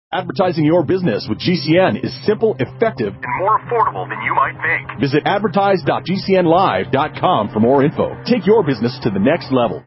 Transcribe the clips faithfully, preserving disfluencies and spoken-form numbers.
Advertising your business with G C N is simple, effective, and more affordable than you might think. Visit advertise dot g c n live dot com for more info. Take your business to the next level.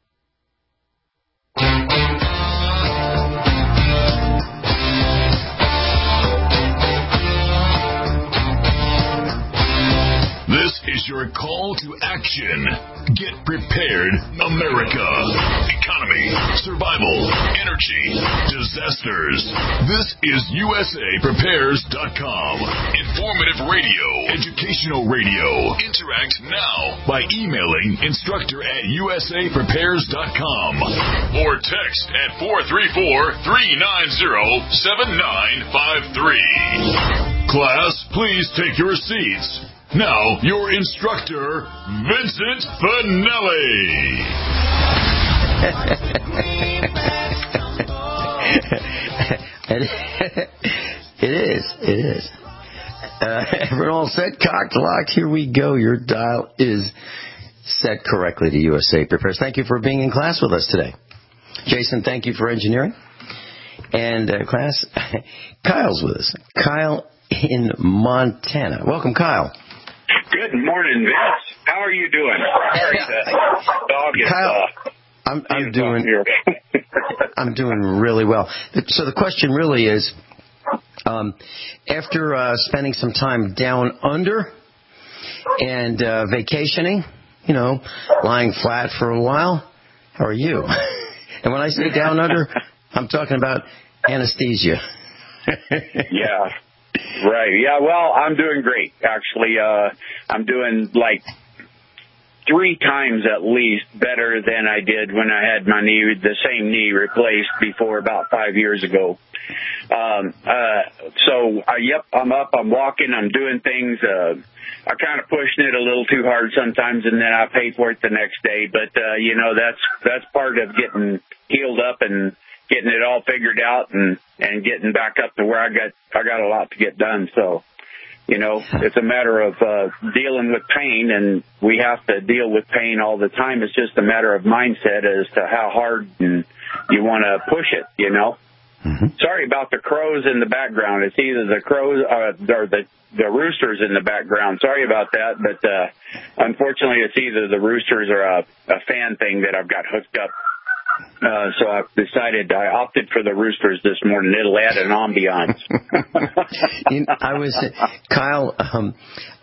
This is your call to action. Get prepared, America. Economy, survival, energy, disasters. This is U S A prepares dot com. Informative radio, educational radio. Interact now by emailing instructor at U S A prepares dot com or text at four three four, three nine zero, seven nine five three. Class, please take your seats. Now, your instructor, Vincent Finelli. It is. It is. Uh, everyone all set, cocked, locked. Here we go. Your dial is set correctly to U S A Prepares. Thank you for being in class with us today. Jason, thank you for engineering. And uh, class, Kyle's with us. Kyle in Montana. Welcome, Kyle. Good morning, Vince. How are you doing? Sorry, the dog is. Kyle, uh, I'm, I'm doing. I'm doing really well. So the question really is, um, after uh, spending some time down under and uh, vacationing, you know, lying flat for a while, how are you? And when I say down under, I'm talking about anesthesia. Yeah. Right. Yeah, well, I'm doing great, actually. Uh, I'm doing, like, three times at least better than I did when I had my knee, the same knee replaced before about five years ago. Um, uh, so, uh, yep, I'm up, I'm walking, I'm doing things. Uh, I'm kind of pushing it a little too hard sometimes, and then I pay for it the next day. But, uh, you know, that's that's part of getting healed up and getting it all figured out and, and getting back up to where I got I got a lot to get done. So, you know, it's a matter of uh, dealing with pain, and we have to deal with pain all the time. It's just a matter of mindset as to how hard and you want to push it, you know. Mm-hmm. Sorry about the crows in the background. It's either the crows uh, or the, the roosters in the background. Sorry about that, but uh, unfortunately it's either the roosters or a, a fan thing that I've got hooked up. Uh, so I decided I opted for the roosters this morning. It'll add an ambiance. you know, I was Kyle. Um,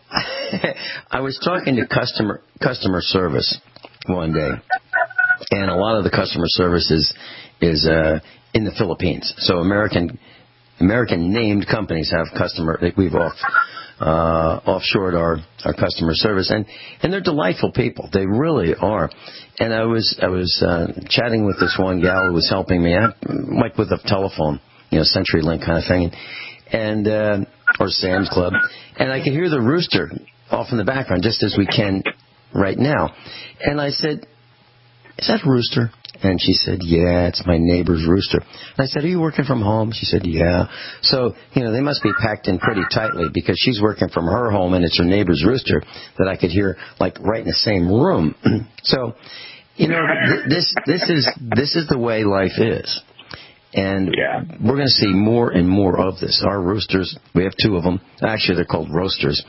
I was talking to customer customer service one day, and a lot of the customer service is is uh, in the Philippines. So American American named companies have customer. We've off. Uh, offshored our, our customer service, and, and they're delightful people. They really are. And I was I was uh, chatting with this one gal who was helping me, like with a telephone, you know, CenturyLink kind of thing, and uh, or Sam's Club, and I could hear the rooster off in the background, just as we can right now. And I said, "Is that a rooster?" And she said, "Yeah, it's my neighbor's rooster." And I said, "Are you working from home?" She said, "Yeah." So, you know, they must be packed in pretty tightly because she's working from her home and it's her neighbor's rooster that I could hear, like, right in the same room. So, you know, th- this this is this is the way life is. And yeah. We're going to see more and more of this. Our roosters, we have two of them. Actually, they're called roasters.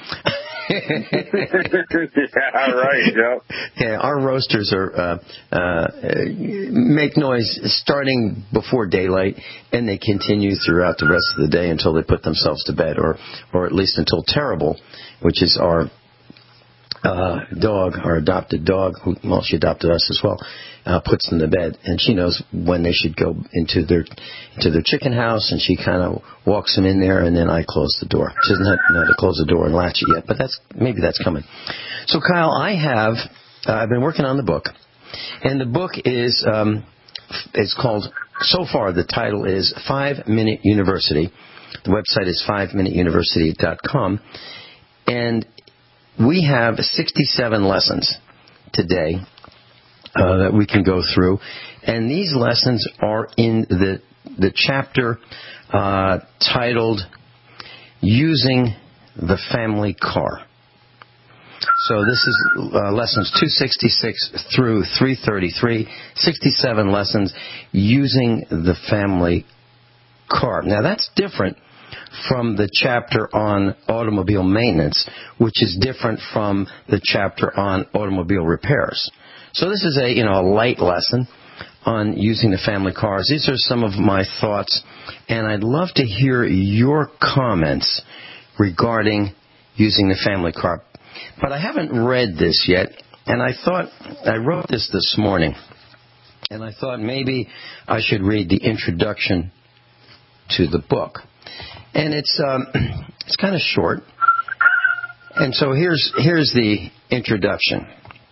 Yeah, right. Yep. Yeah, our roasters are uh, uh, make noise starting before daylight, and they continue throughout the rest of the day until they put themselves to bed, or or at least until Terrible, which is our uh, dog, our adopted dog, who, well, she adopted us as well, uh, puts them to bed, and she knows when they should go into their into their chicken house, and she kind of walks them in there, and then I close the door. She doesn't have, know how to close the door and latch it yet, but that's maybe that's coming. So, Kyle, I have uh, I've been working on the book, and the book is um, it's called, so far the title is Five Minute University. The website is five minute university dot com, and we have sixty-seven lessons today uh, that we can go through, and these lessons are in the the chapter uh, titled "Using the Family Car." So this is uh, lessons two sixty-six through three thirty-three, sixty-seven lessons using the family car. Now, that's different from the chapter on automobile maintenance, which is different from the chapter on automobile repairs. So this is a, you know, a light lesson on using the family cars. These are some of my thoughts, and I'd love to hear your comments regarding using the family car. But I haven't read this yet, and I thought, I wrote this this morning, and I thought maybe I should read the introduction to the book. And it's um, it's kind of short. And so here's here's the introduction.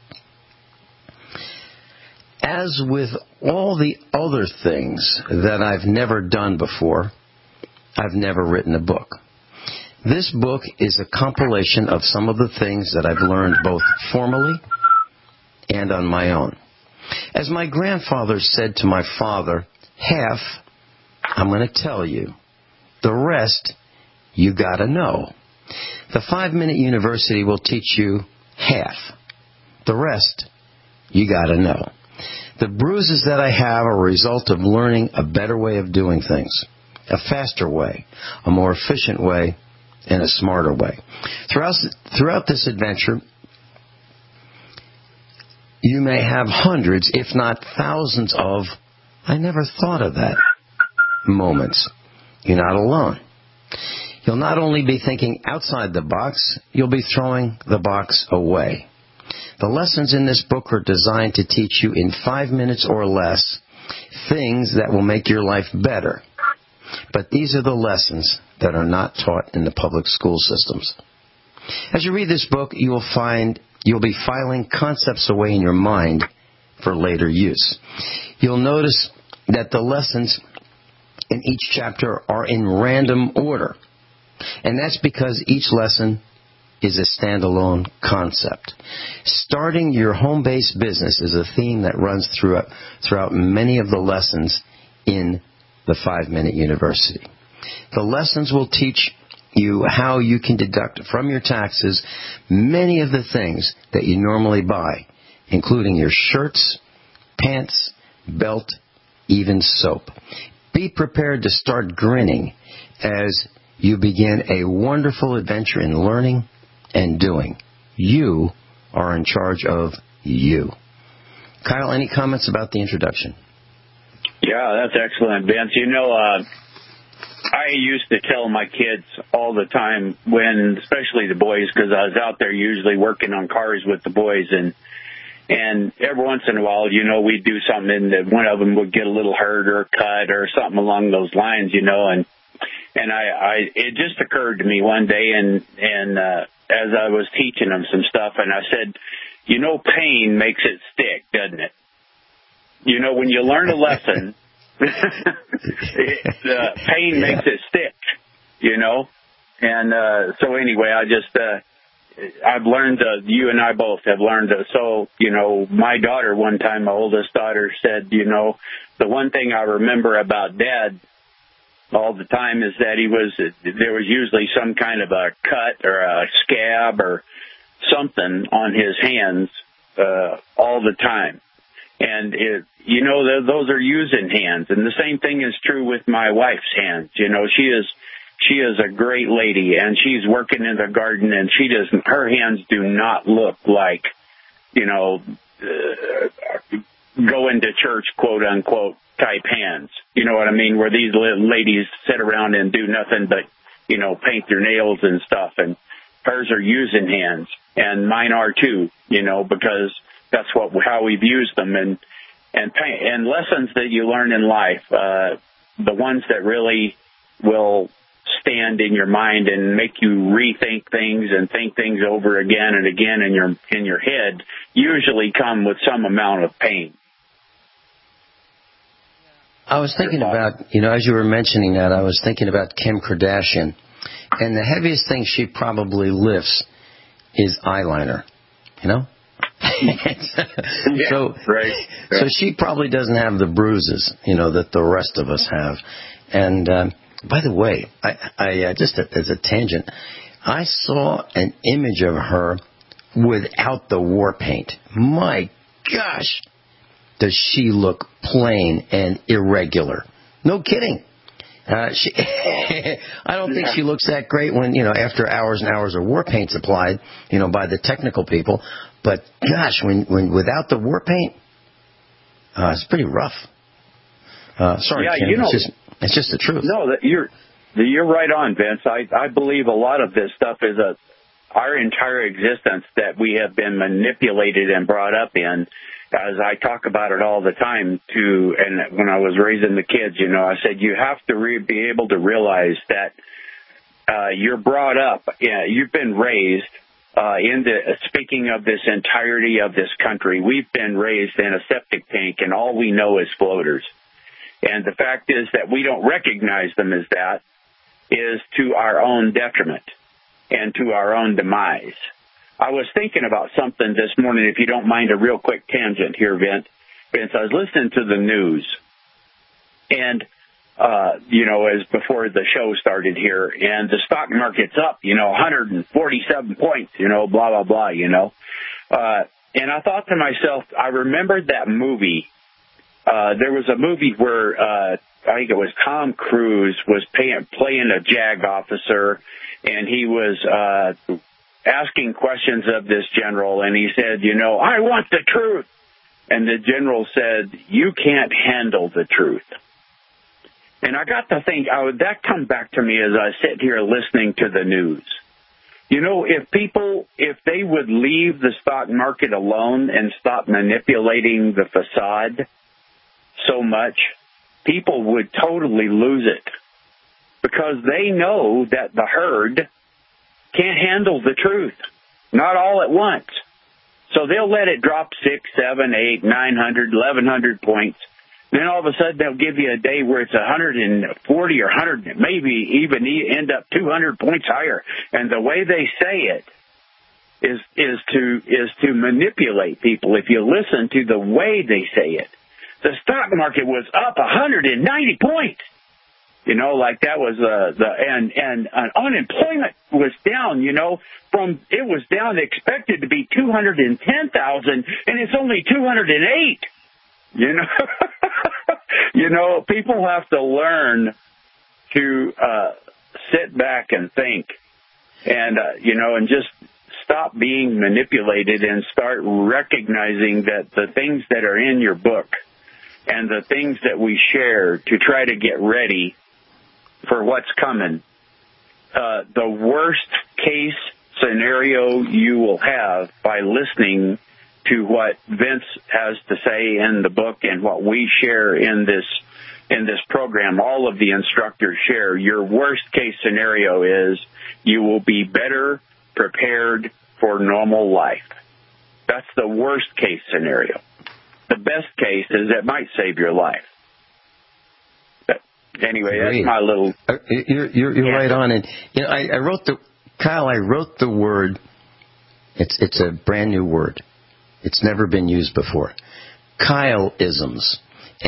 As with all the other things that I've never done before, I've never written a book. This book is a compilation of some of the things that I've learned both formally and on my own. As my grandfather said to my father, half I'm going to tell you. The rest, you got to know. The five-minute university will teach you half. The rest, you got to know. The bruises that I have are a result of learning a better way of doing things, a faster way, a more efficient way, and a smarter way. Throughout, throughout this adventure, you may have hundreds, if not thousands of, I never thought of that, moments. You're not alone. You'll not only be thinking outside the box, you'll be throwing the box away. The lessons in this book are designed to teach you in five minutes or less things that will make your life better. But these are the lessons that are not taught in the public school systems. As you read this book, you will find you'll be filing concepts away in your mind for later use. You'll notice that the lessons in each chapter are in random order. And that's because each lesson is a standalone concept. Starting your home-based business is a theme that runs throughout, throughout many of the lessons in the five-minute university. The lessons will teach you how you can deduct from your taxes many of the things that you normally buy, including your shirts, pants, belt, even soap. Be prepared to start grinning as you begin a wonderful adventure in learning and doing. You are in charge of you. Kyle, any comments about the introduction? Yeah, that's excellent, Vince. You know, uh, I used to tell my kids all the time when, especially the boys, because I was out there usually working on cars with the boys, and And every once in a while, you know, we'd do something that one of them would get a little hurt or cut or something along those lines, you know. And and I, I it just occurred to me one day, and and uh, as I was teaching them some stuff, and I said, you know, pain makes it stick, doesn't it? You know, when you learn a lesson, it, uh, pain yeah. makes it stick, you know. And uh, so anyway, I just. Uh, I've learned, uh, you and I both have learned, uh, so, you know, my daughter one time, my oldest daughter said, you know, the one thing I remember about Dad all the time is that he was, there was usually some kind of a cut or a scab or something on his hands uh, all the time. And, it, you know, those are using hands. And the same thing is true with my wife's hands. You know, she is... She is a great lady, and she's working in the garden, and she doesn't, her hands do not look like, you know, uh, going to church, quote unquote, type hands. You know what I mean? Where these ladies sit around and do nothing but, you know, paint their nails and stuff. And hers are using hands, and mine are too, you know, because that's what, how we've used them. And, and, paint, and lessons that you learn in life, uh, the ones that really will stand in your mind and make you rethink things and think things over again and again in your in your head usually come with some amount of pain. I was thinking about, you know, as you were mentioning that, I was thinking about Kim Kardashian, and the heaviest thing she probably lifts is eyeliner, you know? yeah, so, right. So she probably doesn't have the bruises, you know, that the rest of us have. And um, by the way, I, I uh, just as a tangent, I saw an image of her without the war paint. My gosh, does she look plain and irregular? No kidding. Uh, she, I don't think she looks that great when, you know, after hours and hours of war paint's applied, you know, by the technical people. But gosh, when, when without the war paint, uh, it's pretty rough. Uh, sorry, yeah, Ken, you know, it's just, it's just the truth. No, that you're, you're right on, Vince. I, I believe a lot of this stuff is a, our entire existence that we have been manipulated and brought up in. As I talk about it all the time, too, and when I was raising the kids, you know, I said you have to re- be able to realize that uh, you're brought up, yeah, you've been raised uh, in the, speaking of this entirety of this country, we've been raised in a septic tank, and all we know is floaters. And the fact is that we don't recognize them as that is to our own detriment and to our own demise. I was thinking about something this morning, if you don't mind a real quick tangent here, Vince. Vince, I was listening to the news, and, uh, you know, as before the show started here, and the stock market's up, you know, one hundred forty-seven points, you know, blah, blah, blah, you know. Uh, and I thought to myself, I remembered that movie. Uh, there was a movie where, uh, I think it was Tom Cruise was pay- playing a JAG officer, and he was, uh, asking questions of this general, and he said, you know, I want the truth. And the general said, you can't handle the truth. And I got to think, I would, that come back to me as I sit here listening to the news. You know, if people, if they would leave the stock market alone and stop manipulating the facade so much, people would totally lose it. Because they know that the herd can't handle the truth, not all at once. So they'll let it drop six, seven, eight, nine hundred, eleven hundred points. Then all of a sudden they'll give you a day where it's one hundred forty or one hundred, maybe even end up two hundred points higher. And the way they say it is is to is to manipulate people. If you listen to the way they say it, the stock market was up one hundred ninety points. You know, like that was uh, the and and uh, unemployment was down. You know, from it was down expected to be two hundred and ten thousand, and it's only two hundred and eight. You know, you know, people have to learn to uh, sit back and think, and uh, you know, and just stop being manipulated and start recognizing that the things that are in your book and the things that we share to try to get ready for what's coming, uh, the worst case scenario you will have by listening to what Vince has to say in the book and what we share in this in this program, all of the instructors share. Your worst case scenario is you will be better prepared for normal life. That's the worst case scenario. The best case is it might save your life. Anyway, that's my little... You're, you're, you're yeah. right on. And you know, I, I wrote the... Kyle, I wrote the word... It's it's a brand new word. It's never been used before. Kyle-isms.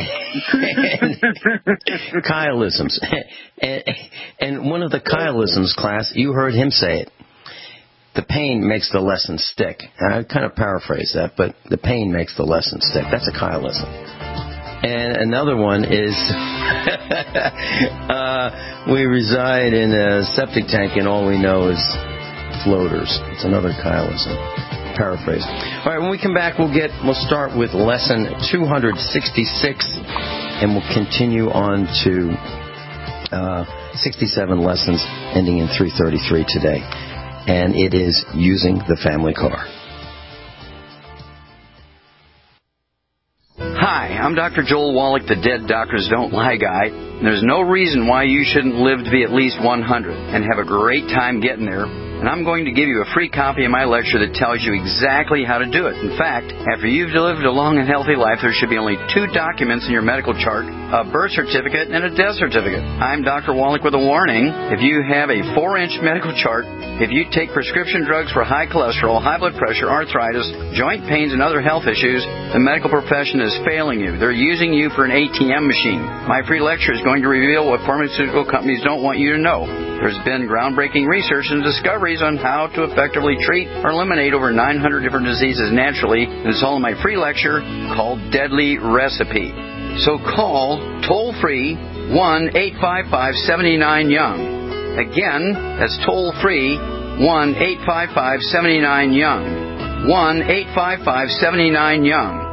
Kyle-isms. And, and one of the Kyle-isms class, you heard him say it. The pain makes the lesson stick. And I kind of paraphrase that, but the pain makes the lesson stick. That's a Kyle-ism. And another one is uh, we reside in a septic tank and all we know is floaters. It's another Kyle-ism. Paraphrase. All right, when we come back, we'll get we'll start with lesson two hundred sixty-six, and we'll continue on to uh, sixty-seven lessons, ending in three thirty-three today. And it is using the family car. Hi, I'm Doctor Joel Wallach, the Dead Doctors Don't Lie guy. There's no reason why you shouldn't live to be at least one hundred and have a great time getting there. And I'm going to give you a free copy of my lecture that tells you exactly how to do it. In fact, after you've lived a long and healthy life, there should be only two documents in your medical chart, a birth certificate and a death certificate. I'm Doctor Wallach with a warning. If you have a four-inch medical chart, if you take prescription drugs for high cholesterol, high blood pressure, arthritis, joint pains, and other health issues, the medical profession is failing you. They're using you for an A T M machine. My free lecture is going to reveal what pharmaceutical companies don't want you to know. There's been groundbreaking research and discoveries on how to effectively treat or eliminate over nine hundred different diseases naturally. And it's all in my free lecture called Deadly Recipe. So call toll-free one eight five five, seven nine, young. Again, that's toll-free, one eight five five, seven nine, young. one eight five five, seven nine, young.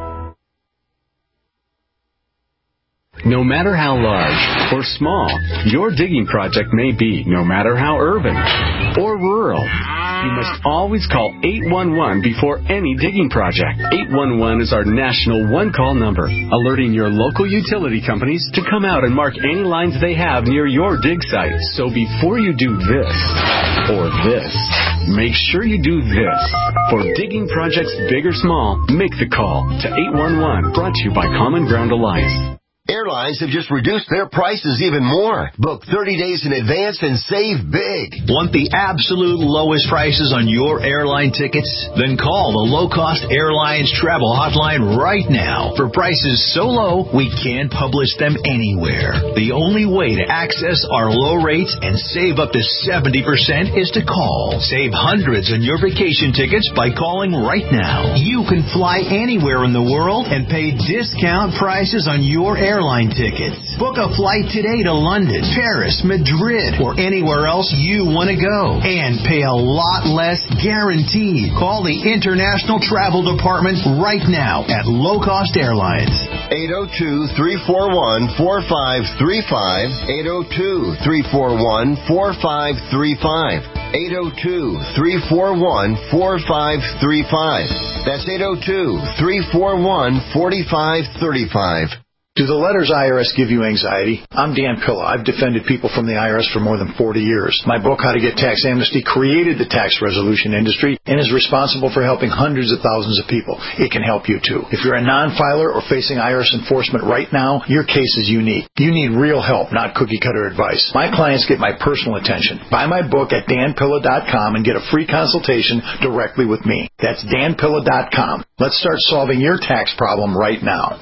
No matter how large or small your digging project may be, no matter how urban or rural, you must always call eight one one before any digging project. eight one one is our national one-call number, alerting your local utility companies to come out and mark any lines they have near your dig site. So before you do this or this, make sure you do this. For digging projects big or small, make the call to eight one one, brought to you by Common Ground Alliance. Airlines have just reduced their prices even more. Book thirty days in advance and save big. Want the absolute lowest prices on your airline tickets? Then call the Low Cost Airlines Travel Hotline right now for prices so low we can't publish them anywhere. The only way to access our low rates and save up to seventy percent is to call. Save hundreds on your vacation tickets by calling right now. You can fly anywhere in the world and pay discount prices on your airline airline tickets. Book a flight today to London, Paris, Madrid, or anywhere else you want to go. And pay a lot less guaranteed. Call the International Travel Department right now at Low Cost Airlines. eight oh two, three four one, four five three five. eight oh two, three four one, four five three five. eight oh two, three four one, four five three five. That's eight oh two, three four one, four five three five. Do the letters I R S give you anxiety? I'm Dan Pilla. I've defended people from the I R S for more than forty years. My book, How to Get Tax Amnesty, created the tax resolution industry and is responsible for helping hundreds of thousands of people. It can help you, too. If you're a non-filer or facing I R S enforcement right now, your case is unique. You need real help, not cookie-cutter advice. My clients get my personal attention. Buy my book at dan pilla dot com and get a free consultation directly with me. That's dan pilla dot com. Let's start solving your tax problem right now.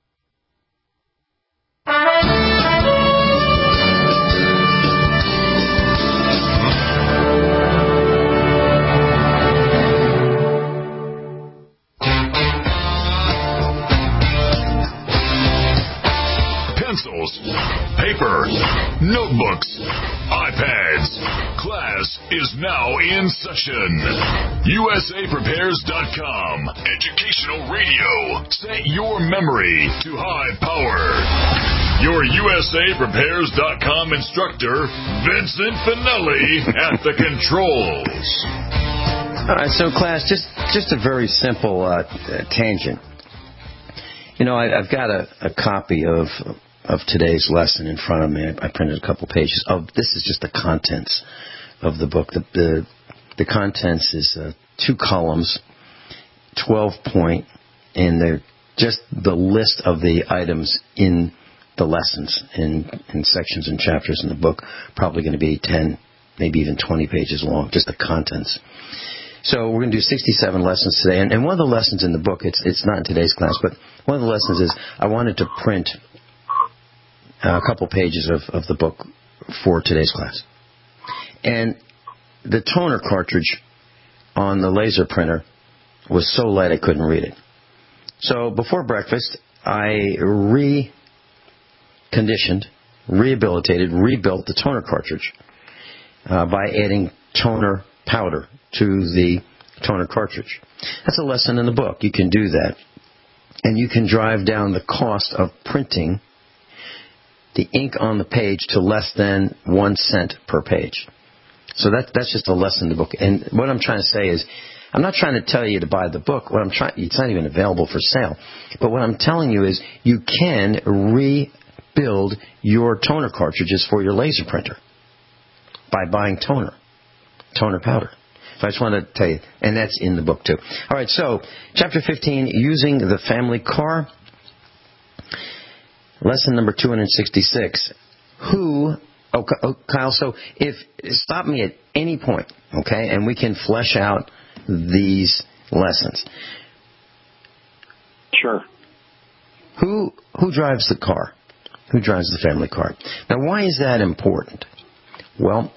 Pencils, paper, notebooks, iPads. Class is now in session. U S A Prepares dot com. Educational radio. Set your memory to high power. Your U S A Prepares dot com instructor, Vincent Finelli, at the controls. All right, so class, just just a very simple uh, tangent. You know, I, I've got a, a copy of of today's lesson in front of me. I, I printed a couple pages. Oh, this is just the contents of the book. The the, the contents is uh, two columns, twelve point, and they're just the list of the items in the lessons in, in sections and chapters in the book. Probably going to be ten, maybe even twenty pages long, just the contents. So we're going to do sixty-seven lessons today. And, and one of the lessons in the book, it's it's not in today's class, but one of the lessons is I wanted to print a couple pages of, of the book for today's class. And the toner cartridge on the laser printer was so light I couldn't read it. So before breakfast, I reconditioned, rehabilitated, rebuilt the toner cartridge uh, by adding toner powder to the toner cartridge. That's a lesson in the book. You can do that. And you can drive down the cost of printing the ink on the page to less than one cent per page. So that, that's just a lesson in the book. And what I'm trying to say is, I'm not trying to tell you to buy the book. What I'm trying, it's not even available for sale. But what I'm telling you is you can rebuild your toner cartridges for your laser printer by buying toner, toner powder. So I just want to tell you, and that's in the book too. All right, so chapter fifteen, using the family car. Lesson number two hundred sixty-six. Who, oh, oh, Kyle, so if, stop me at any point, okay, and we can flesh out these lessons. Sure. Who, who drives the car? Who drives the family car? Now, why is that important? Well,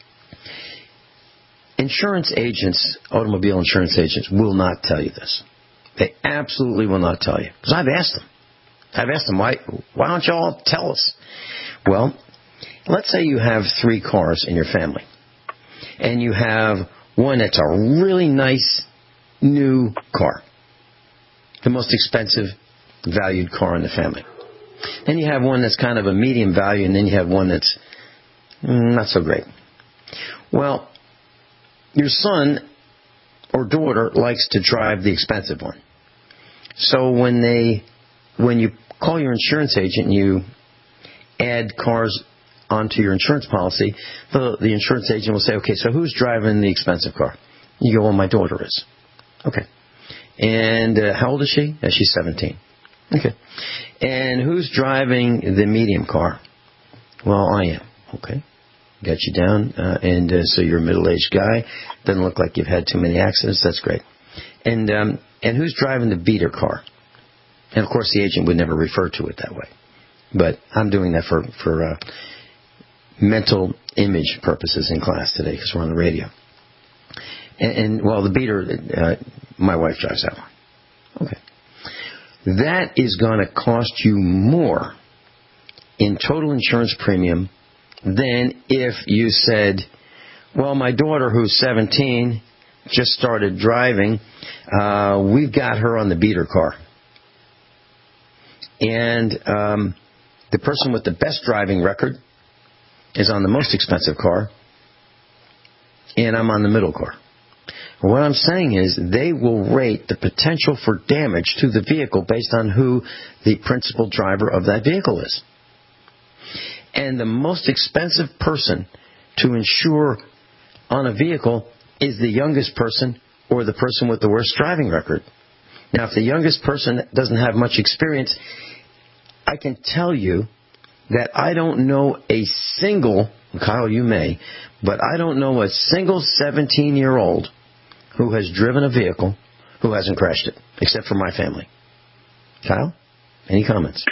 insurance agents, automobile insurance agents, will not tell you this. They absolutely will not tell you. Because I've asked them. I've asked them, why, why don't you all tell us? Well, let's say you have three cars in your family, and you have one that's a really nice new car, the most expensive valued car in the family. Then you have one that's kind of a medium value, and then you have one that's not so great. Well, your son or daughter likes to drive the expensive one. So when they, when you call your insurance agent and you add cars onto your insurance policy, the, the insurance agent will say, okay, so who's driving the expensive car? You go, well, my daughter is. Okay. And uh, how old is she? Uh, she's seventeen. Okay. And who's driving the medium car? Well, I am. Okay. Got you down. Uh, and uh, so you're a middle-aged guy. Doesn't look like you've had too many accidents. That's great. And um, and who's driving the beater car? And, of course, the agent would never refer to it that way. But I'm doing that for, for uh, mental image purposes in class today because we're on the radio. And, and well, the beater, uh, my wife drives that one. Okay. That is going to cost you more in total insurance premium than if you said, well, my daughter who's seventeen just started driving, uh, we've got her on the beater car. And um, the person with the best driving record is on the most expensive car, and I'm on the middle car. What I'm saying is they will rate the potential for damage to the vehicle based on who the principal driver of that vehicle is. And the most expensive person to insure on a vehicle is the youngest person or the person with the worst driving record. Now, if the youngest person doesn't have much experience, I can tell you that I don't know a single, Kyle, you may, but I don't know a single seventeen-year-old who has driven a vehicle who hasn't crashed it, except for my family. Kyle, any comments?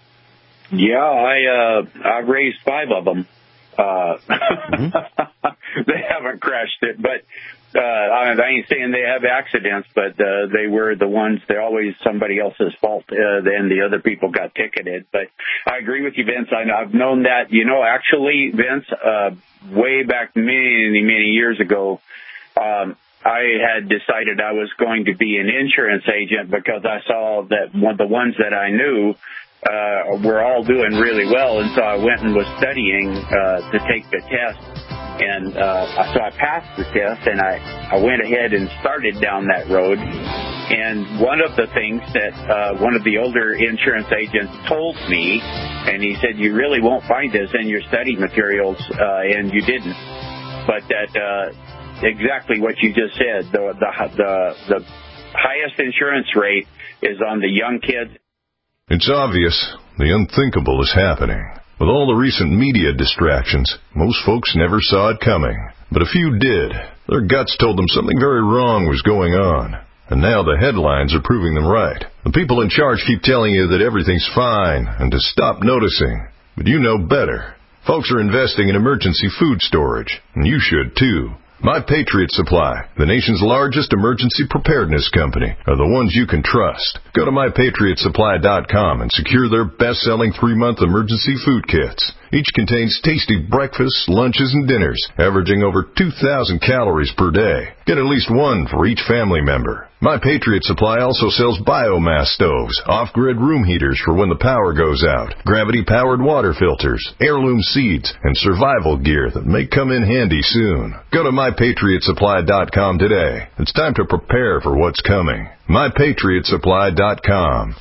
Yeah, I uh, I raised five of them. Uh, mm-hmm. They haven't crashed it, but uh, I ain't saying they have accidents, but uh, they were the ones. They're always somebody else's fault. Uh, then the other people got ticketed. But I agree with you, Vince. I, I've known that. You know, actually, Vince, uh, way back many, many years ago, um, I had decided I was going to be an insurance agent because I saw that one, the ones that I knew uh, were all doing really well, and so I went and was studying uh, to take the test, and uh, so I passed the test, and I, I went ahead and started down that road. And one of the things that uh, one of the older insurance agents told me, and he said, you really won't find this in your study materials, uh, and you didn't, but that uh, exactly what you just said, the, the the the highest insurance rate is on the young kids. It's obvious the unthinkable is happening. With all the recent media distractions, most folks never saw it coming. But a few did. Their guts told them something very wrong was going on. And now the headlines are proving them right. The people in charge keep telling you that everything's fine and to stop noticing. But you know better. Folks are investing in emergency food storage, and you should too. My Patriot Supply, the nation's largest emergency preparedness company, are the ones you can trust. Go to my patriot supply dot com and secure their best-selling three-month emergency food kits. Each contains tasty breakfasts, lunches, and dinners, averaging over two thousand calories per day. Get at least one for each family member. My Patriot Supply also sells biomass stoves, off-grid room heaters for when the power goes out, gravity-powered water filters, heirloom seeds, and survival gear that may come in handy soon. Go to my patriot supply dot com today. It's time to prepare for what's coming. my patriot supply dot com.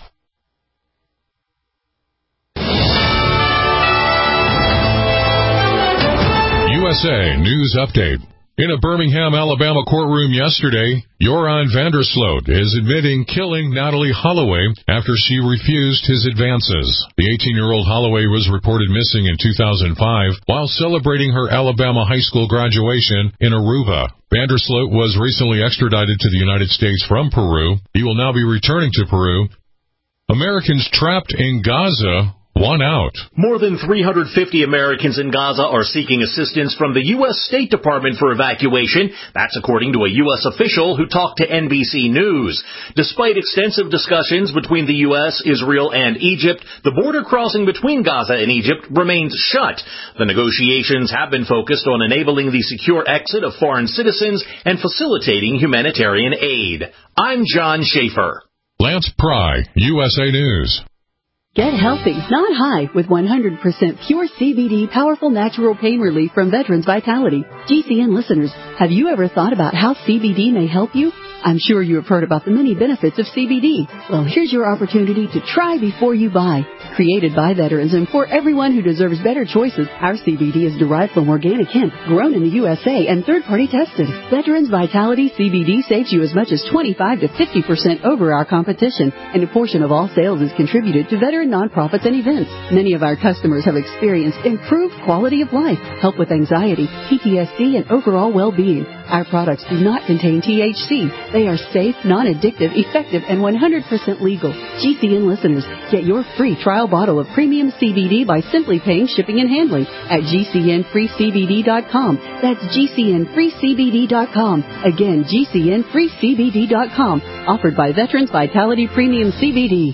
U S A News Update. In a Birmingham, Alabama courtroom yesterday, Joran Vandersloot is admitting killing Natalie Holloway after she refused his advances. The eighteen-year-old Holloway was reported missing in two thousand five while celebrating her Alabama high school graduation in Aruba. Vandersloot was recently extradited to the United States from Peru. He will now be returning to Peru. Americans trapped in Gaza one out. More than three hundred fifty Americans in Gaza are seeking assistance from the U S State Department for evacuation. That's according to a U S official who talked to N B C News. Despite extensive discussions between the U S, Israel, and Egypt, the border crossing between Gaza and Egypt remains shut. The negotiations have been focused on enabling the secure exit of foreign citizens and facilitating humanitarian aid. I'm John Schaefer. Lance Pry, U S A News. Get healthy, not high, with one hundred percent pure C B D powerful natural pain relief from Veterans Vitality. G C N listeners, have you ever thought about how C B D may help you? I'm sure you have heard about the many benefits of C B D. Well, here's your opportunity to try before you buy. Created by veterans and for everyone who deserves better choices, our C B D is derived from organic hemp, grown in the U S A, and third-party tested. Veterans Vitality C B D saves you as much as twenty-five to fifty percent over our competition, and a portion of all sales is contributed to veteran nonprofits and events. Many of our customers have experienced improved quality of life, help with anxiety, P T S D, and overall well-being. Our products do not contain T H C. They are safe, non-addictive, effective, and one hundred percent legal. G C N listeners, get your free trial bottle of premium C B D by simply paying shipping and handling at G C N free C B D dot com. That's G C N free C B D dot com. Again, G C N free C B D dot com. Offered by Veterans Vitality Premium C B D.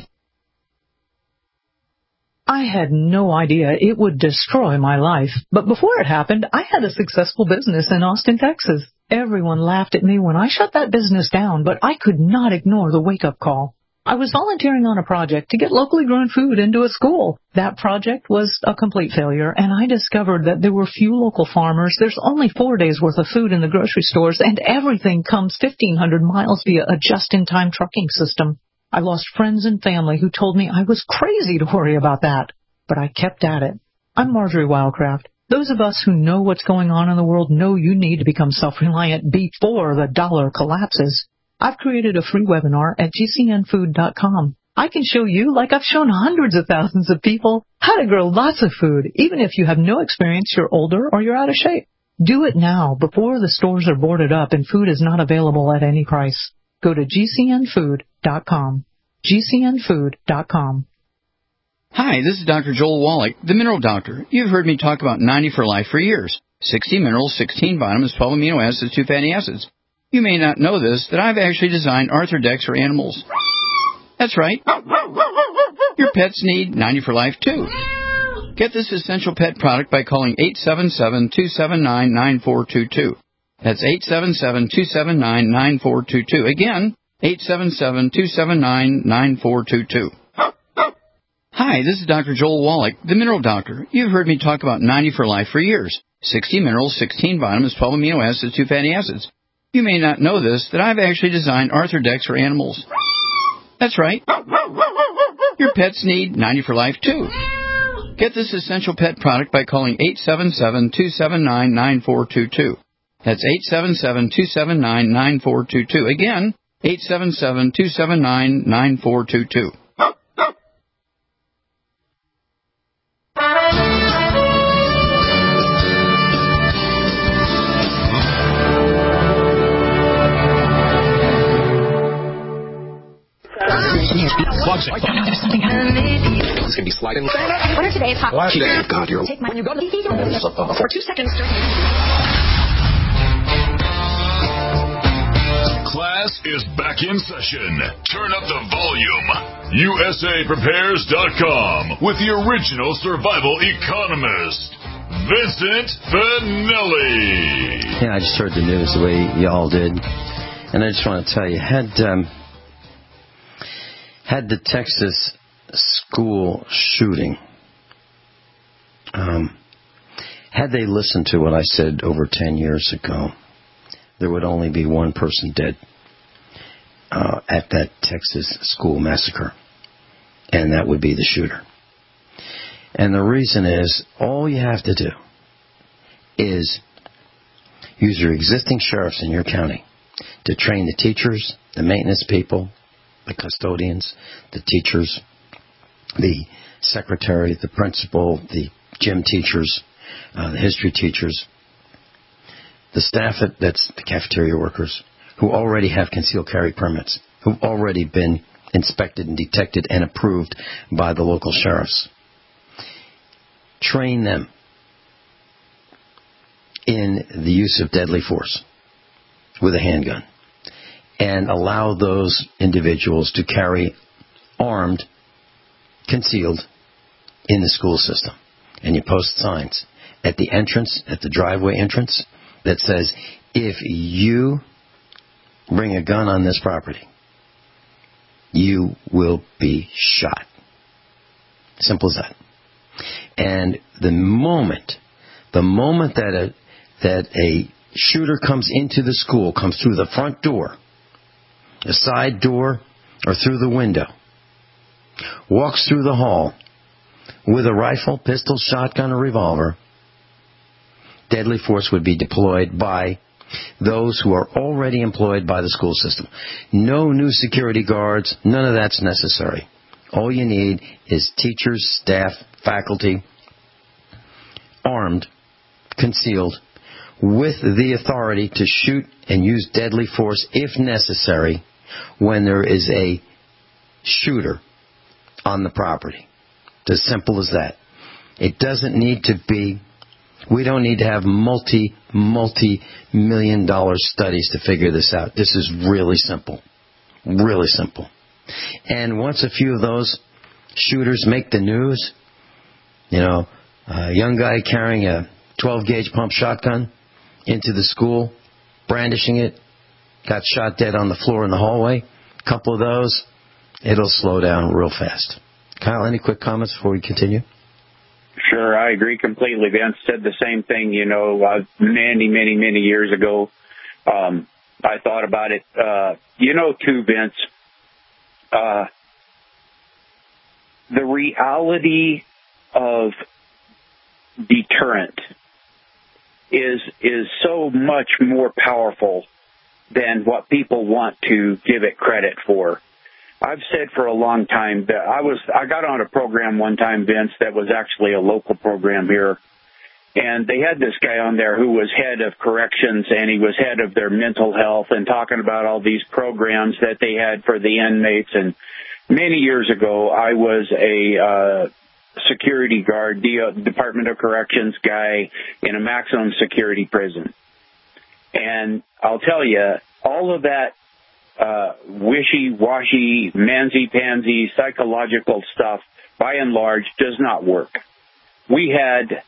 I had no idea it would destroy my life. But before it happened, I had a successful business in Austin, Texas. Everyone laughed at me when I shut that business down, but I could not ignore the wake-up call. I was volunteering on a project to get locally grown food into a school. That project was a complete failure, and I discovered that there were few local farmers. There's only four days' worth of food in the grocery stores, and everything comes fifteen hundred miles via a just-in-time trucking system. I lost friends and family who told me I was crazy to worry about that, but I kept at it. I'm Marjorie Wildcraft. Those of us who know what's going on in the world know you need to become self-reliant before the dollar collapses. I've created a free webinar at G C N food dot com. I can show you, like I've shown hundreds of thousands of people, how to grow lots of food, even if you have no experience, you're older, or you're out of shape. Do it now before the stores are boarded up and food is not available at any price. Go to G C N food dot com. G C N food dot com. Hi, this is Doctor Joel Wallach, the Mineral Doctor. You've heard me talk about ninety for Life for years. sixty minerals, sixteen vitamins, twelve amino acids, two fatty acids. You may not know this, that I've actually designed Arthrodex for animals. That's right. Your pets need ninety for Life, too. Get this essential pet product by calling eight seven seven, two seven nine, nine four two two. That's eight seven seven, two seven nine, nine four two two. Again, eight seven seven, two seven nine, nine four two two. Hi, this is Doctor Joel Wallach, the Mineral Doctor. You've heard me talk about ninety for Life for years. sixty minerals, sixteen vitamins, twelve amino acids, two fatty acids. You may not know this, that I've actually designed Arthrodex for animals. That's right. Your pets need ninety for Life, too. Get this essential pet product by calling eight seven seven, two seven nine, nine four two two. That's eight seven seven, two seven nine, nine four two two. Again, eight seven seven, two seven nine, nine four two two. It's going to be sliding. What are today's hot? Why today? God, you're. Take mine. You go to for two seconds. Class is back in session. Turn up the volume. U S A prepares dot com with the original survival economist, Vincent Finelli. Yeah, I just heard the news the way y'all did, and I just want to tell you, had um, had the Texas school shooting, um, had they listened to what I said over ten years ago, there would only be one person dead uh, at that Texas school massacre, and that would be the shooter. And the reason is, all you have to do is use your existing sheriffs in your county to train the teachers, the maintenance people, the custodians, the teachers, the secretary, the principal, the gym teachers, uh, the history teachers, the staff at, that's the cafeteria workers, who already have concealed carry permits, who've already been inspected and detected and approved by the local sheriffs. train them in the use of deadly force with a handgun, and allow those individuals to carry armed, concealed, in the school system. And you post signs at the entrance, at the driveway entrance, that says, if you bring a gun on this property, you will be shot. Simple as that. And the moment, the moment that a, that a shooter comes into the school, comes through the front door, the side door, or through the window, walks through the hall with a rifle, pistol, shotgun, or revolver, deadly force would be deployed by those who are already employed by the school system. No new security guards, none of that's necessary. All you need is teachers, staff, faculty, armed, concealed, with the authority to shoot and use deadly force if necessary when there is a shooter on the property. It's as simple as that. It doesn't need to be, we don't need to have multi, multi-million dollar studies to figure this out. This is really simple. Really simple. And once a few of those shooters make the news, you know, a young guy carrying a twelve gauge pump shotgun into the school, brandishing it, got shot dead on the floor in the hallway, a couple of those, it'll slow down real fast. Kyle, any quick comments before we continue? Sure, I agree completely. Vince said the same thing, you know, uh, many, many, many years ago. Um, I thought about it. Uh, you know, too, Vince, uh, the reality of deterrent is is so much more powerful than what people want to give it credit for. I've said for a long time that I was I got on a program one time, Vince, that was actually a local program here, and they had this guy on there who was head of corrections, and he was head of their mental health, and talking about all these programs that they had for the inmates. And many years ago, I was a uh, security guard, Department of Corrections guy in a maximum security prison, and I'll tell you, all of that Uh, wishy-washy, mansy-pansy, psychological stuff, by and large, does not work. We had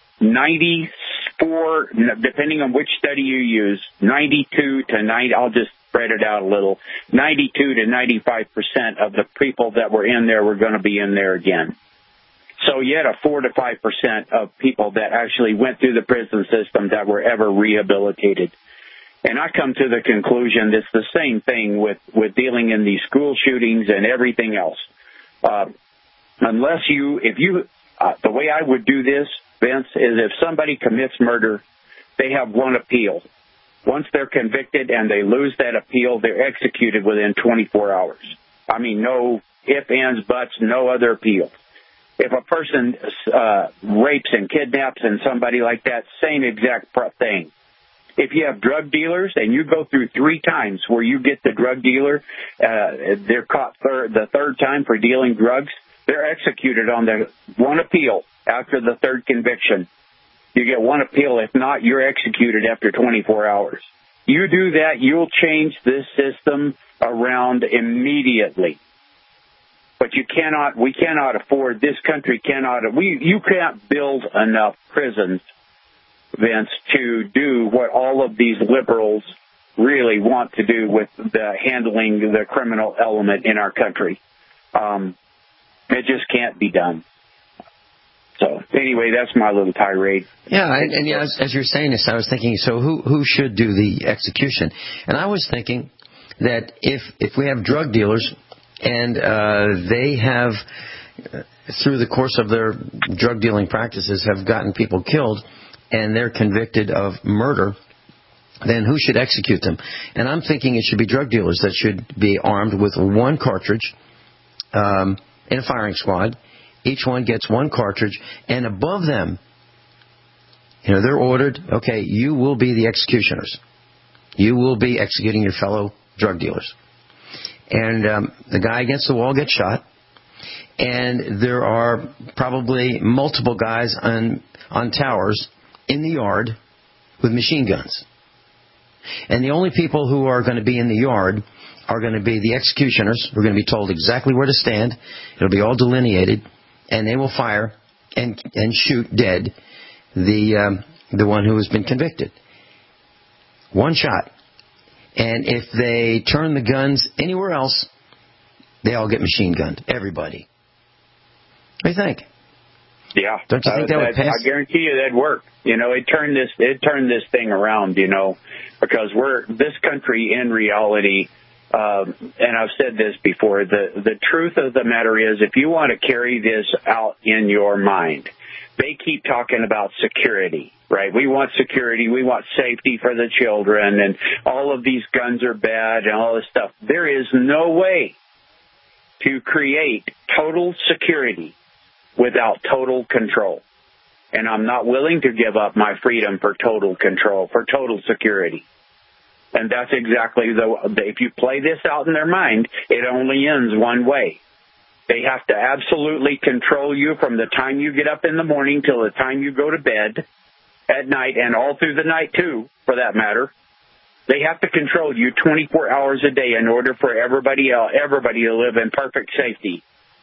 ninety-four, depending on which study you use, ninety-two to ninety, I'll just spread it out a little, ninety-two to ninety-five percent of the people that were in there were going to be in there again. So you had a four to five percent of people that actually went through the prison system that were ever rehabilitated. And I come to the conclusion it's the same thing with, with dealing in these school shootings and everything else. Uh, unless you, if you, uh, the way I would do this, Vince, is if somebody commits murder, they have one appeal. Once they're convicted and they lose that appeal, they're executed within twenty-four hours. I mean, no ifs, ands, buts, no other appeal. If a person uh, rapes and kidnaps and somebody like that, same exact thing. If you have drug dealers and you go through three times where you get the drug dealer, uh, they're caught third, the third time for dealing drugs, they're executed on the one appeal after the third conviction. You get one appeal. If not, you're executed after twenty-four hours. You do that, you'll change this system around immediately. But you cannot, we cannot afford, this country cannot, we, you can't build enough prisons, Vince, to do what all of these liberals really want to do with the handling the criminal element in our country. Um, it just can't be done. So anyway, that's my little tirade. Yeah, and, and yeah, as, as you're saying this, I was thinking, so who who should do the execution? And I was thinking that if if we have drug dealers and uh, they have, uh, through the course of their drug dealing practices, have gotten people killed, and they're convicted of murder, then who should execute them? And I'm thinking it should be drug dealers that should be armed with one cartridge um, in a firing squad. Each one gets one cartridge, and above them, you know, they're ordered, okay, you will be the executioners. You will be executing your fellow drug dealers. And um, the guy against the wall gets shot, And there are probably multiple guys on on towers in the yard with machine guns. And the only people who are going to be in the yard are going to be the executioners. We're going to be told exactly where to stand. It'll be all delineated, and they will fire and and shoot dead the um, the one who has been convicted. One shot. And if they turn the guns anywhere else, they all get machine gunned. Everybody. What do you think? Yeah. Don't you think uh, that would pass? I guarantee you that'd work. You know, it turned this it turned this thing around, you know, because we're this country in reality, um, and I've said this before, the, the truth of the matter is if you want to carry this out in your mind, they keep talking about security, right? We want security. We want safety for the children, and all of these guns are bad and all this stuff. There is no way to create total security without total control. And I'm not willing to give up my freedom for total control, for total security. And that's exactly the, if you play this out in their mind, it only ends one way. They have to absolutely control you from the time you get up in the morning till the time you go to bed at night, and all through the night too, for that matter. They have to control you twenty-four hours a day in order for everybody else, everybody to live in perfect safety.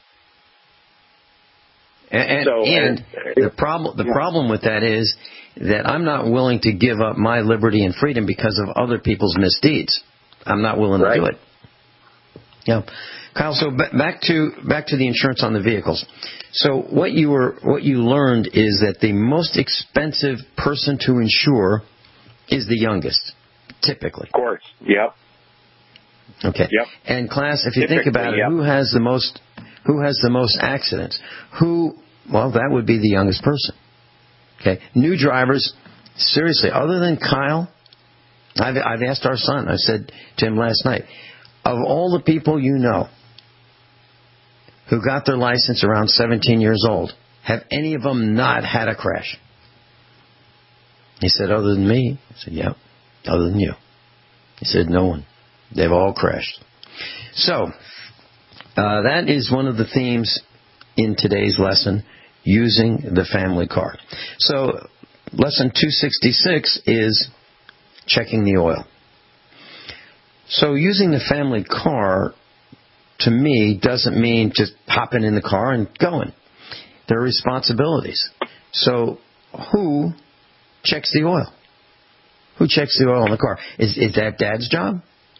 And, so, and the problem the yeah. problem with that is that I'm not willing to give up my liberty and freedom because of other people's misdeeds. I'm not willing right. to do it. Yeah, Kyle. So b- back to back to the insurance on the vehicles. So what you were what you learned is that the most expensive person to insure is the youngest, typically. Of course. Yep. Okay. Yep. And class, if you typically, think about it, yep. who has the most who has the most accidents? Who? Well, that would be the youngest person. Okay. New drivers. Seriously, other than Kyle, I've I've asked our son. I said to him last night, of all the people you know who got their license around seventeen years old, have any of them not had a crash? He said, other than me. I said, yeah, other than you. He said, no one. They've all crashed. So, uh, that is one of the themes in today's lesson, using the family car. So, lesson two sixty-six is checking the oil. So using the family car, to me, doesn't mean just hopping in the car and going. There are responsibilities. So who checks the oil? Who checks the oil in the car? Is, is that dad's job?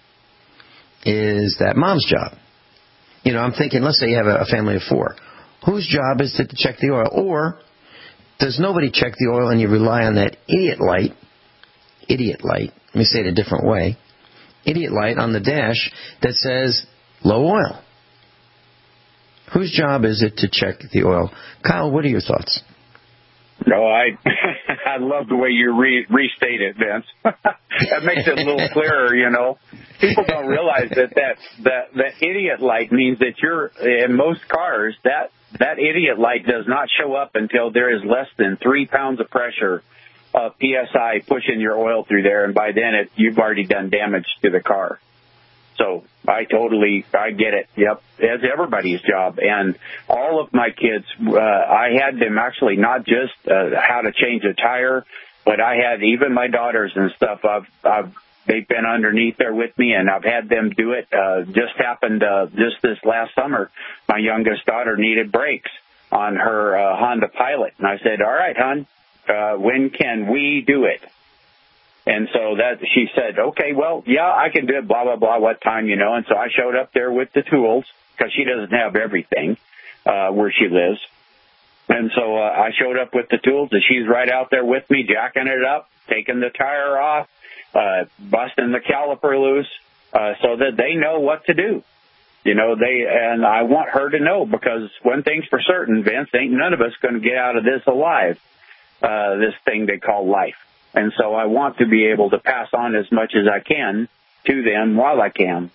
Is that mom's job? You know, I'm thinking, let's say you have a, a family of four. Whose job is it to check the oil? Or does nobody check the oil and you rely on that idiot light, idiot light, let me say it a different way, idiot light on the dash that says low oil? Whose job is it to check the oil? Kyle, what are your thoughts? No, I I love the way you re, restate it, Vince. That makes it a little clearer, you know. People don't realize that that, that that idiot light means that you're, in most cars, that, that idiot light does not show up until there is less than three pounds of pressure of P S I pushing your oil through there, and by then it, you've already done damage to the car. So I totally, I get it. Yep. It's everybody's job. And all of my kids, uh, I had them actually not just uh, how to change a tire, but I had even my daughters and stuff. I've, I've, they've been underneath there with me, and I've had them do it. Uh, just happened, uh, just this last summer, my youngest daughter needed brakes on her, uh, Honda Pilot. And I said, all right, hon, uh, when can we do it? And so that she said, okay, well, yeah, I can do it, blah, blah, blah, what time, you know. And so I showed up there with the tools because she doesn't have everything uh, where she lives. And so uh, I showed up with the tools, and she's right out there with me, jacking it up, taking the tire off, uh, busting the caliper loose uh, so that they know what to do. You know, they, and I want her to know, because one thing's for certain, Vince, ain't none of us going to get out of this alive, uh, this thing they call life. And so I want to be able to pass on as much as I can to them while I can.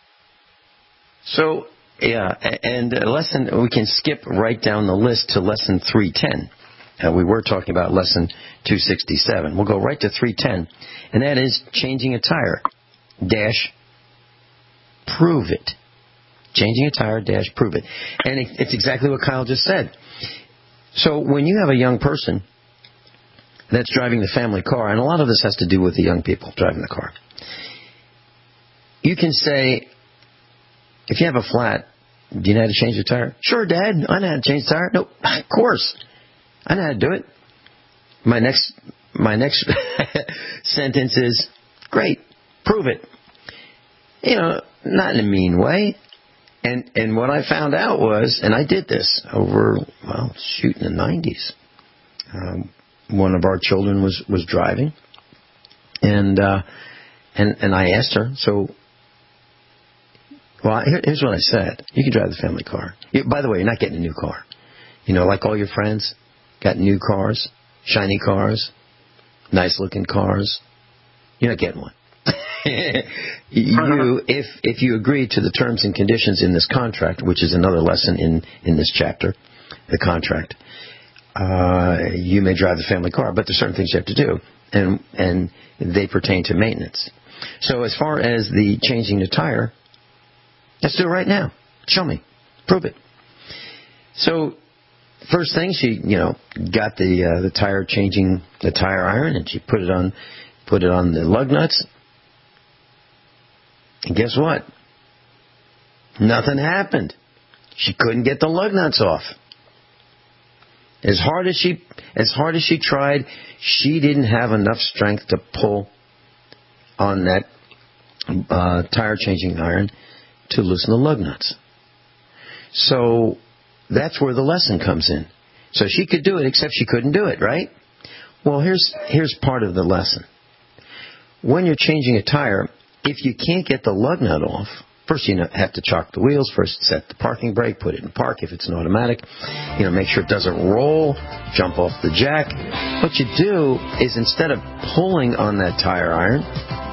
So, yeah, and lesson, we can skip right down the list to lesson three ten. Uh, we were talking about lesson two sixty-seven. We'll go right to three ten, and that is changing a tire. Dash, prove it. Changing a tire dash prove it. And it, it's exactly what Kyle just said. So when you have a young person that's driving the family car, and a lot of this has to do with the young people driving the car, you can say, if you have a flat, do you know how to change the tire? Sure, Dad. I know how to change the tire. No, of course. I know how to do it. My next, my next sentence is, great, prove it. You know, not in a mean way. And and what I found out was, and I did this over, well, shoot, in the nineties. Um, one of our children was, was driving, and uh, and and I asked her, so, well, here, here's what I said. You can drive the family car. You, by the way, you're not getting a new car. You know, like all your friends got new cars, shiny cars, nice-looking cars. You're not getting one. you, if if you agree to the terms and conditions in this contract, which is another lesson in, in this chapter, the contract, uh, you may drive the family car, but there's certain things you have to do, and and they pertain to maintenance. So as far as the changing the tire, let's do it right now. Show me. Prove it. So first thing, she, you know, got the uh, the tire changing, the tire iron, and she put it on, put it on the lug nuts. And guess what? Nothing happened. She couldn't get the lug nuts off. As hard as she, as hard as she tried, she didn't have enough strength to pull on that uh, tire changing iron to loosen the lug nuts. So that's where the lesson comes in. So she could do it, except she couldn't do it, right? Well, here's here's part of the lesson. When you're changing a tire, if you can't get the lug nut off, first you have to chock the wheels, first set the parking brake, put it in park if it's an automatic, you know, make sure it doesn't roll, jump off the jack. What you do is, instead of pulling on that tire iron,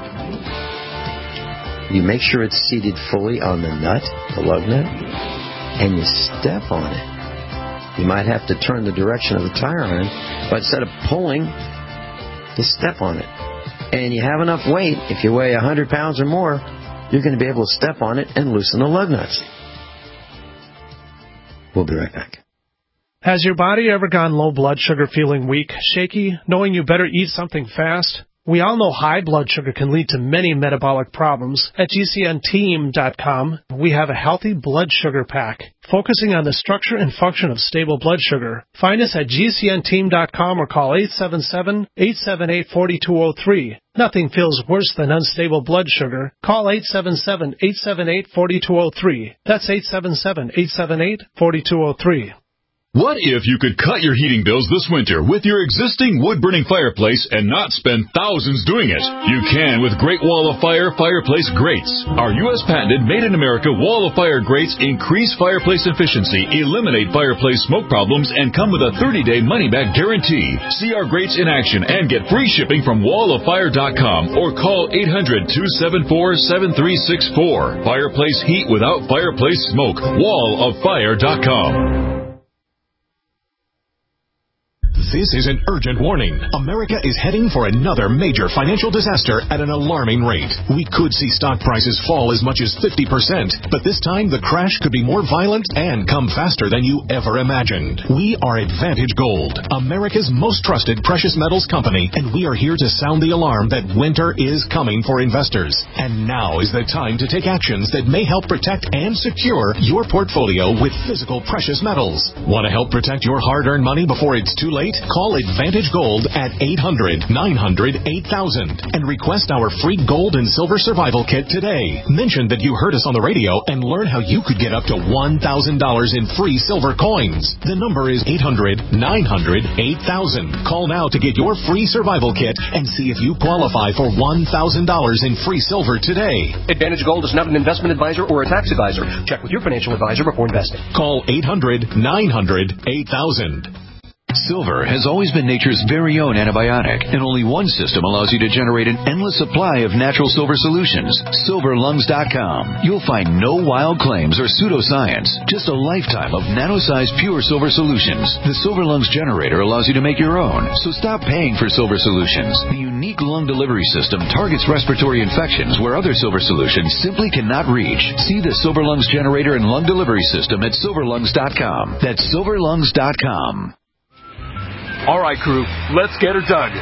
you make sure it's seated fully on the nut, the lug nut, and you step on it. You might have to turn the direction of the tire iron, but instead of pulling, you step on it. And you have enough weight, if you weigh one hundred pounds or more, you're going to be able to step on it and loosen the lug nuts. We'll be right back. Has your body ever gone low blood sugar, feeling weak, shaky, knowing you better eat something fast? We all know high blood sugar can lead to many metabolic problems. At G C N team dot com, we have a healthy blood sugar pack, focusing on the structure and function of stable blood sugar. Find us at G C N team dot com or call eight seven seven, eight seven eight, four two zero three. Nothing feels worse than unstable blood sugar. Call eight seven seven, eight seven eight, four two zero three. That's eight seven seven, eight seven eight, four two zero three. What if you could cut your heating bills this winter with your existing wood-burning fireplace and not spend thousands doing it? You can with Great Wall of Fire fireplace grates. Our U S patented made-in-America Wall of Fire grates increase fireplace efficiency, eliminate fireplace smoke problems, and come with a thirty-day money-back guarantee. See our grates in action and get free shipping from wall of fire dot com or call eight hundred, two seven four, seven three six four. Fireplace heat without fireplace smoke. wall of fire dot com. This is an urgent warning. America is heading for another major financial disaster at an alarming rate. We could see stock prices fall as much as fifty percent, but this time the crash could be more violent and come faster than you ever imagined. We are Advantage Gold, America's most trusted precious metals company, and we are here to sound the alarm that winter is coming for investors. And now is the time to take actions that may help protect and secure your portfolio with physical precious metals. Want to help protect your hard-earned money before it's too late? Call Advantage Gold at eight hundred, nine hundred, eight thousand and request our free gold and silver survival kit today. Mention that you heard us on the radio and learn how you could get up to one thousand dollars in free silver coins. The number is eight hundred, nine hundred, eight thousand. Call now to get your free survival kit and see if you qualify for one thousand dollars in free silver today. Advantage Gold is not an investment advisor or a tax advisor. Check with your financial advisor before investing. Call eight hundred, nine hundred, eight thousand. Silver has always been nature's very own antibiotic, and only one system allows you to generate an endless supply of natural silver solutions. silver lungs dot com. You'll find no wild claims or pseudoscience, just a lifetime of nano-sized pure silver solutions. The Silver Lungs generator allows you to make your own, so stop paying for silver solutions. The unique lung delivery system targets respiratory infections where other silver solutions simply cannot reach. See the Silver Lungs generator and lung delivery system at silver lungs dot com. That's silver lungs dot com. All right, crew, let's get her dug.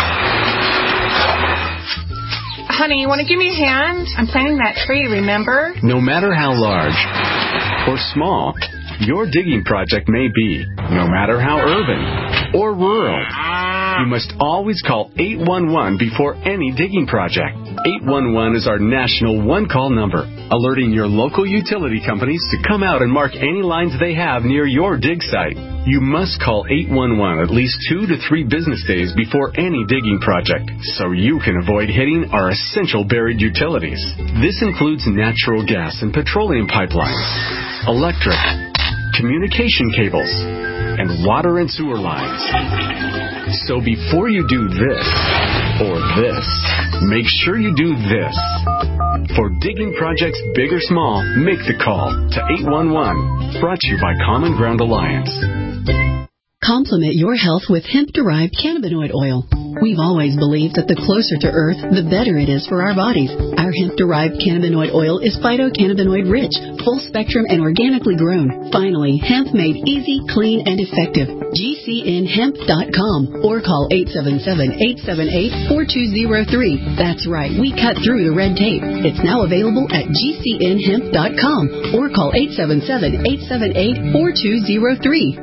Honey, you want to give me a hand? I'm planting that tree, remember? No matter how large or small your digging project may be, no matter how urban or rural, you must always call eight one one before any digging project. eight one one is our national one-call number, alerting your local utility companies to come out and mark any lines they have near your dig site. You must call eight one one at least two to three business days before any digging project, so you can avoid hitting our essential buried utilities. This includes natural gas and petroleum pipelines, electric, communication cables, and water and sewer lines. So before you do this or this, make sure you do this. For digging projects big or small, make the call to eight one one. Brought to you by Common Ground Alliance. Complement your health with hemp-derived cannabinoid oil. We've always believed that the closer to Earth, the better it is for our bodies. Our hemp-derived cannabinoid oil is phytocannabinoid-rich, full-spectrum, and organically grown. Finally, hemp made easy, clean, and effective. G C N hemp dot com or call eight seven seven, eight seven eight, four two zero three. That's right, we cut through the red tape. It's now available at G C N hemp dot com or call eight seven seven, eight seven eight, four two zero three.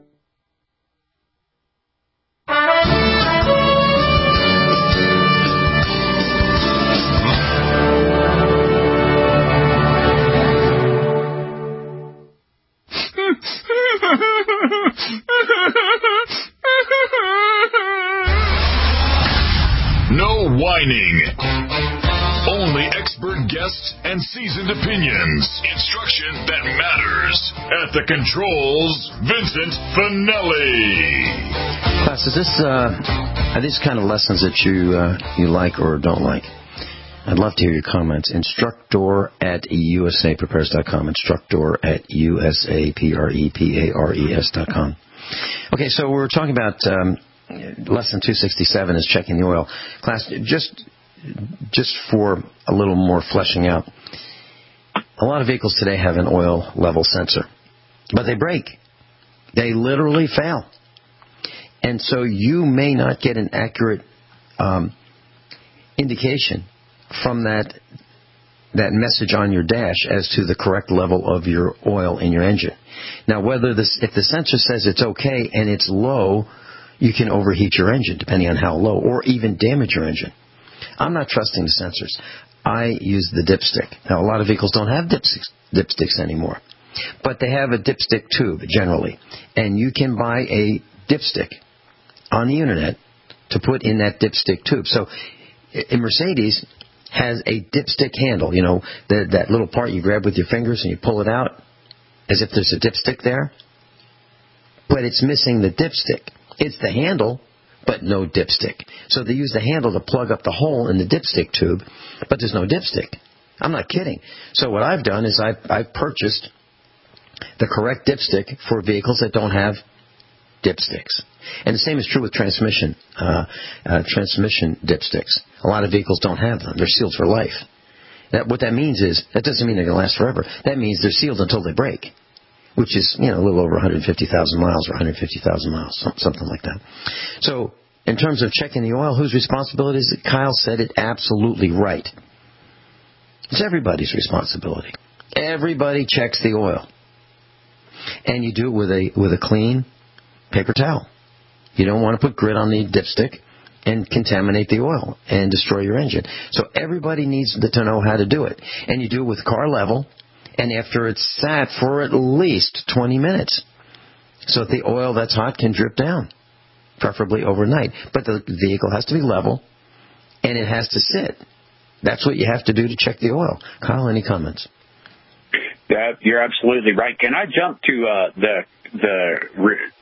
No whining. Only expert guests and seasoned opinions. Instruction that matters. At the controls, Vincent Finelli. Class, is this uh, are these kind of lessons that you uh, you like or don't like? I'd love to hear your comments. Instructor at U S A prepares dot com. Instructor at U S A P R E P A R E S dot com. Okay, so we're talking about um, lesson two sixty-seven is checking the oil. Class, just just for a little more fleshing out, a lot of vehicles today have an oil level sensor, but they break. They literally fail. And so you may not get an accurate um, indication from that that message on your dash as to the correct level of your oil in your engine. Now, whether this, if the sensor says it's okay and it's low, you can overheat your engine depending on how low, or even damage your engine. I'm not trusting the sensors. I use the dipstick. Now, a lot of vehicles don't have dipsticks, dipsticks anymore, but they have a dipstick tube generally, and you can buy a dipstick on the internet to put in that dipstick tube. So, in Mercedes has a dipstick handle, you know, the, that little part you grab with your fingers and you pull it out as if there's a dipstick there. But it's missing the dipstick. It's the handle, but no dipstick. So they use the handle to plug up the hole in the dipstick tube, but there's no dipstick. I'm not kidding. So what I've done is I've, I've purchased the correct dipstick for vehicles that don't have dipsticks. And the same is true with transmission, uh, uh, transmission dipsticks. A lot of vehicles don't have them. They're sealed for life. That, what that means is, that doesn't mean they're going to last forever. That means they're sealed until they break, which is, you know, a little over one hundred fifty thousand miles or one hundred fifty thousand miles, something like that. So, in terms of checking the oil, whose responsibility is it? Kyle said it absolutely right. It's everybody's responsibility. Everybody checks the oil. And you do it with a with a clean paper towel. You don't want to put grit on the dipstick and contaminate the oil and destroy your engine. So everybody needs to know how to do it. And you do it with car level, and after it's sat for at least twenty minutes. So that the oil that's hot can drip down, preferably overnight. But the vehicle has to be level, and it has to sit. That's what you have to do to check the oil. Kyle, any comments? Yeah, you're absolutely right. Can I jump to uh, the the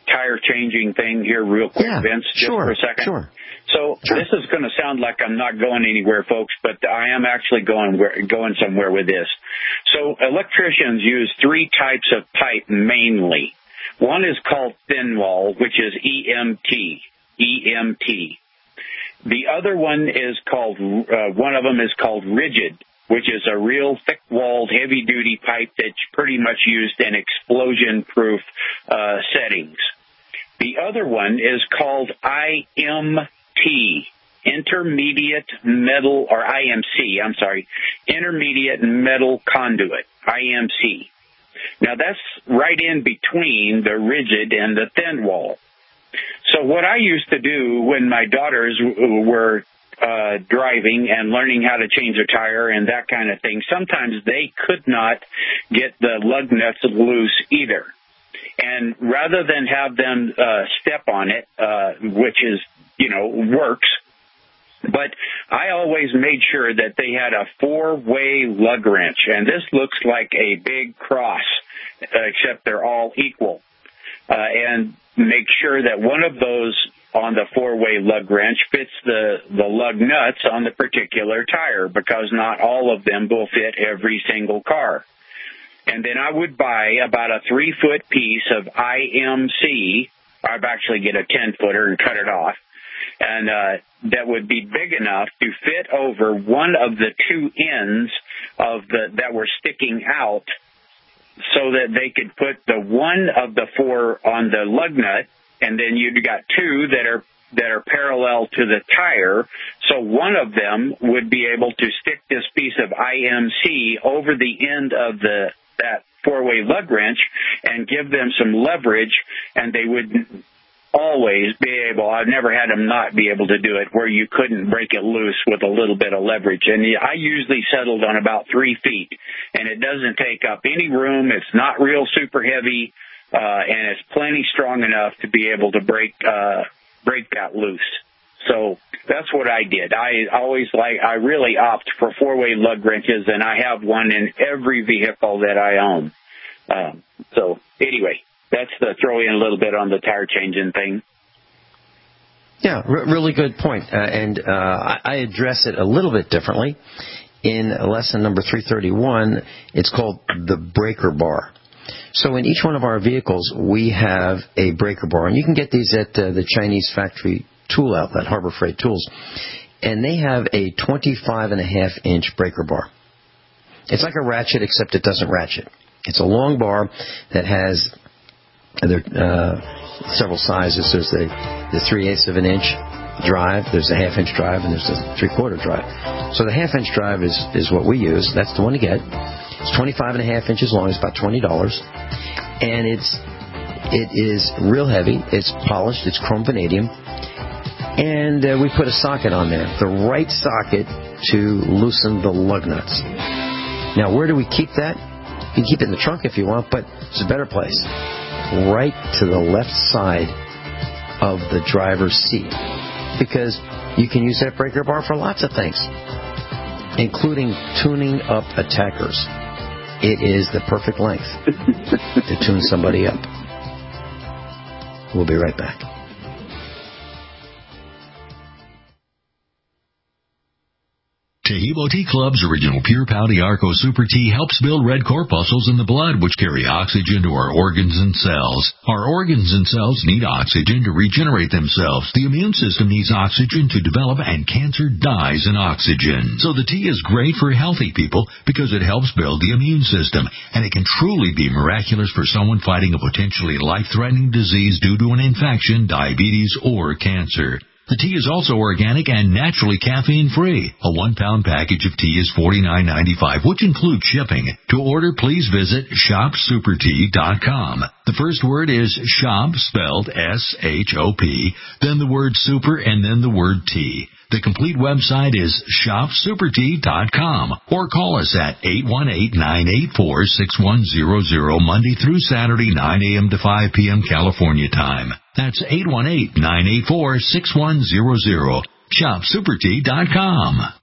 tire changing thing here real quick, yeah, Vince, just sure, for a second? Sure. So sure. This is going to sound like I'm not going anywhere, folks, but I am actually going where, going somewhere with this. So electricians use three types of pipe mainly. One is called thin wall, which is E M T. E M T. The other one is called, uh, one of them is called rigid, which is a real thick-walled, heavy-duty pipe that's pretty much used in explosion-proof uh, settings. The other one is called I M T, Intermediate Metal, or I M C, I'm sorry, Intermediate Metal Conduit, I M C. Now, that's right in between the rigid and the thin wall. So what I used to do when my daughters were uh, driving and learning how to change a tire and that kind of thing, sometimes they could not get the lug nuts loose either. And rather than have them uh, step on it, uh, which is, you know, works, but I always made sure that they had a four-way lug wrench. And this looks like a big cross, uh, except they're all equal. Uh, and make sure that one of those on the four-way lug wrench fits the, the lug nuts on the particular tire, because not all of them will fit every single car. And then I would buy about a three-foot piece of I M C. I'd actually get a ten-footer and cut it off. And uh, that would be big enough to fit over one of the two ends of the that were sticking out, so that they could put the one of the four on the lug nut, and then you've got two that are that are parallel to the tire. So one of them would be able to stick this piece of I M C over the end of the that four-way lug wrench and give them some leverage, and they would always be able, I've never had them not be able to do it, where you couldn't break it loose with a little bit of leverage. And I usually settled on about three feet, and it doesn't take up any room. It's not real super heavy, uh, and it's plenty strong enough to be able to break, uh, break that loose. So that's what I did. I always like, I really opt for four-way lug wrenches, and I have one in every vehicle that I own. Um, so anyway, that's the throw in a little bit on the tire changing thing. Yeah, r- really good point. Uh, and uh, I, I address it a little bit differently. In lesson number three thirty-one, it's called the breaker bar. So in each one of our vehicles, we have a breaker bar. And you can get these at uh, the Chinese factory tool outlet, Harbor Freight Tools. And they have a twenty-five and a half inch breaker bar. It's like a ratchet, except it doesn't ratchet. It's a long bar that has there uh, several sizes. There's the, the three-eighths of an inch drive, there's a half-inch drive, and there's a three-quarter drive. So the half-inch drive is, is what we use. That's the one to get. It's twenty-five and a half inches long. It's about twenty dollars. And it's it is real heavy. It's polished. It's chrome vanadium. And uh, we put a socket on there, the right socket to loosen the lug nuts. Now, where do we keep that? You can keep it in the trunk if you want, but it's a better place. Right to the left side of the driver's seat, because you can use that breaker bar for lots of things, including tuning up attackers. It is the perfect length to tune somebody up. We'll be right back. Taheebo Tea Club's original Pure Pau Arco Super Tea helps build red corpuscles in the blood, which carry oxygen to our organs and cells. Our organs and cells need oxygen to regenerate themselves. The immune system needs oxygen to develop, and cancer dies in oxygen. So the tea is great for healthy people because it helps build the immune system, and it can truly be miraculous for someone fighting a potentially life-threatening disease due to an infection, diabetes, or cancer. The tea is also organic and naturally caffeine-free. A one-pound package of tea is forty-nine ninety-five, which includes shipping. To order, please visit shop super tea dot com. The first word is shop, spelled S H O P, then the word super, and then the word tea. The complete website is shop super tea dot com, or call us at eight one eight, nine eight four, six one zero zero, Monday through Saturday, nine a.m. to five p.m. California time. That's eight one eight, nine eight four, six one zero zero. shop super tea dot com.